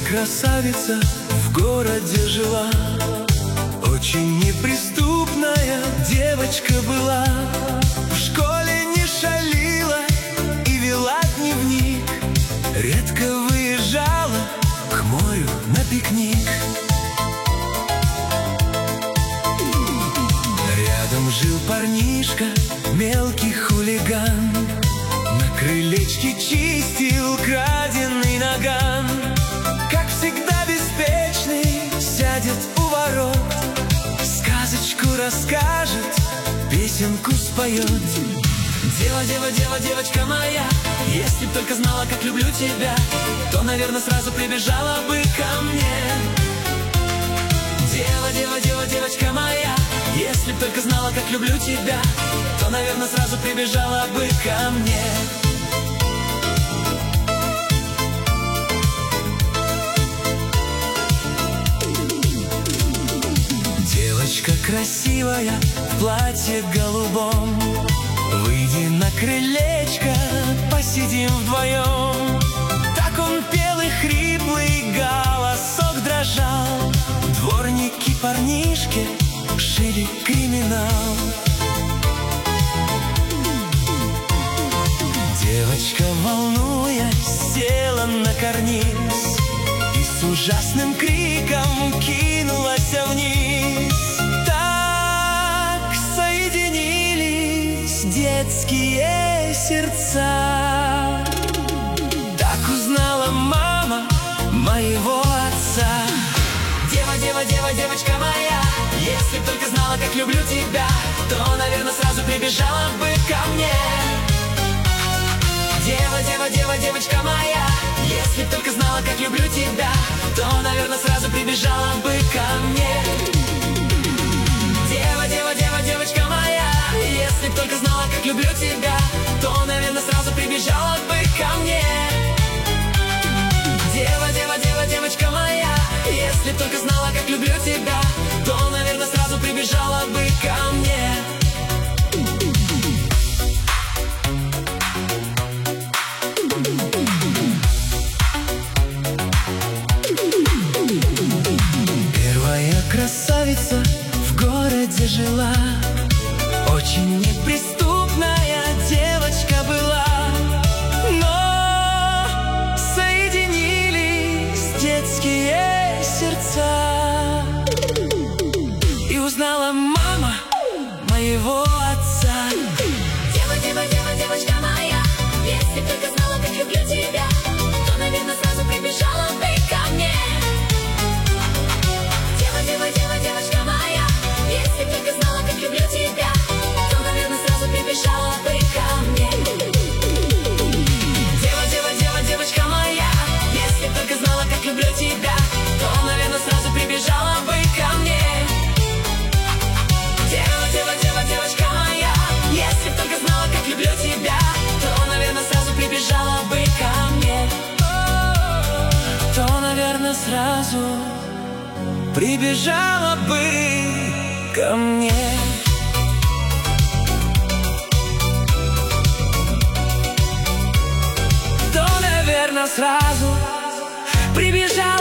красавица в городе жила, очень неприступная девочка была. В школе не шалила и вела дневник, редко выезжала к морю на пикник. Рядом жил парнишка, мелкий хулиган, на крылечке чистил краденый наган. Как всегда беспечный, сядет у ворот, сказочку расскажет, песенку споет. Дева, дева, дева, девочка моя, если б только знала, как люблю тебя, то, наверное, сразу прибежала бы ко мне. Дева, дева, дева, девочка моя, если б только знала, как люблю тебя, то, наверное, сразу прибежала бы ко мне. Девочка красивая в платье голубом, выйди на крылечко, посидим вдвоем. Так он пел и хриплый голосок дрожал, дворники парнишки шили криминал. Девочка, волнуясь, села на карниз и с ужасным криком кинулась вниз. Так соединились детские сердца, так узнала мама моего отца. Дева, дева, дева, девочка моя, если б только знала, как люблю тебя, то, наверное, сразу прибежала бы ко мне. Дева, дева, дева, девочка моя, если б только знала, как люблю тебя, то, наверное, сразу прибежала бы ко мне. Дева, дева, дева, девочка моя, если б только знала, как люблю тебя, то, наверное, сразу прибежала бы ко мне. Дева, дева, дева, девочка моя, если б только знала, как люблю тебя, то, наверное, сразу прибежала бы ко мне. Первая красавица в городе жила, очень неприступная девочка была. Но соединились детские сердца, и узнала мама моего отца. Дева, дева, дева, девочка моя, если б только знала, как люблю тебя, то, наверное, сразу прибежала бы ко мне. Дева, дева, дева, девочка моя, если б только знала, как люблю тебя, то, наверное, сразу прибежала бы ко мне. Дева, дева, дева, девочка моя, если б только знала, как люблю тебя, то, наверное, сразу прибежала бы ко мне. Дева, дева, дева, девочка моя, если б только знала, как люблю тебя, то, наверное, сразу прибежала бы ко мне. То, наверное, сразу прибежала бы ко мне. То, наверное, сразу прибежала